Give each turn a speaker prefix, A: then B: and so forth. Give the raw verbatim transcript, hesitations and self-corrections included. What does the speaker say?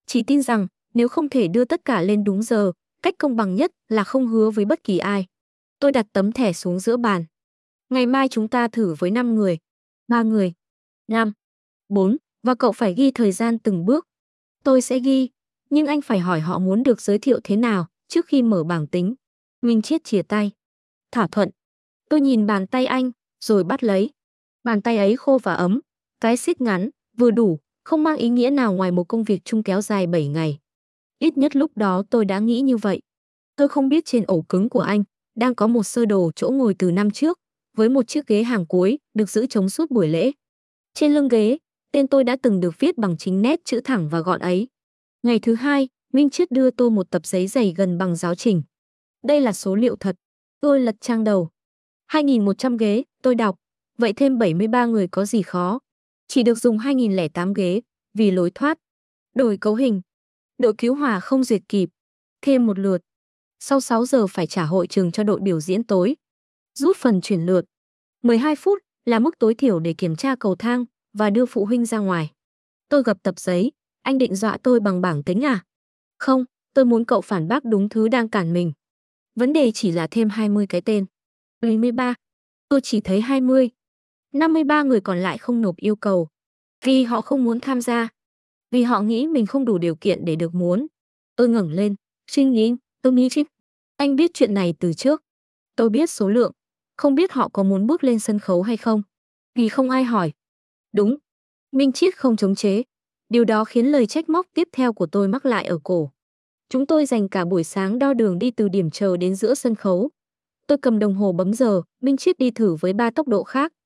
A: Chỉ tin rằng nếu không thể đưa tất cả lên đúng giờ, cách công bằng nhất là không hứa với bất kỳ ai. Tôi đặt tấm thẻ xuống giữa bàn. Ngày mai chúng ta thử với năm người. ba người. năm. bốn. Và cậu phải ghi thời gian từng bước. Tôi sẽ ghi, nhưng anh phải hỏi họ muốn được giới thiệu thế nào trước khi mở bảng tính. Minh Chiết chìa tay. Thỏa thuận. Tôi nhìn bàn tay anh, rồi bắt lấy. Bàn tay ấy khô và ấm, cái siết ngắn, vừa đủ, không mang ý nghĩa nào ngoài một công việc chung kéo dài bảy ngày. Ít nhất lúc đó tôi đã nghĩ như vậy. Tôi không biết trên ổ cứng của anh đang có một sơ đồ chỗ ngồi từ năm trước, với một chiếc ghế hàng cuối được giữ trống suốt buổi lễ. Trên lưng ghế, tên tôi đã từng được viết bằng chính nét chữ thẳng và gọn ấy. Ngày thứ hai, Minh Chiết đưa tôi một tập giấy dày gần bằng giáo trình. Đây là số liệu thật. Tôi lật trang đầu. hai nghìn một trăm ghế, tôi đọc. Vậy thêm bảy mươi ba người có gì khó. Chỉ được dùng hai nghìn lẻ tám ghế, vì lối thoát. Đổi cấu hình. Đội cứu hỏa không duyệt kịp. Thêm một lượt. Sau sáu giờ phải trả hội trường cho đội biểu diễn tối. Rút phần chuyển lượt. mười hai phút là mức tối thiểu để kiểm tra cầu thang và đưa phụ huynh ra ngoài. Tôi gập tập giấy. Anh định dọa tôi bằng bảng tính à? Không, tôi muốn cậu phản bác đúng thứ đang cản mình. Vấn đề chỉ là thêm hai mươi cái tên. bảy mươi ba. Tôi chỉ thấy hai mươi. năm mươi ba người còn lại không nộp yêu cầu. Vì họ không muốn tham gia. Vì họ nghĩ mình không đủ điều kiện để được muốn. Tôi ngẩng lên, suy nghĩ, tôi nghĩ chứ. Anh biết chuyện này từ trước. Tôi biết số lượng. Không biết họ có muốn bước lên sân khấu hay không. Vì không ai hỏi. Đúng. Minh Chiết không chống chế. Điều đó khiến lời trách móc tiếp theo của tôi mắc lại ở cổ. Chúng tôi dành cả buổi sáng đo đường đi từ điểm chờ đến giữa sân khấu. Tôi cầm đồng hồ bấm giờ, Minh Chiết đi thử với ba tốc độ khác.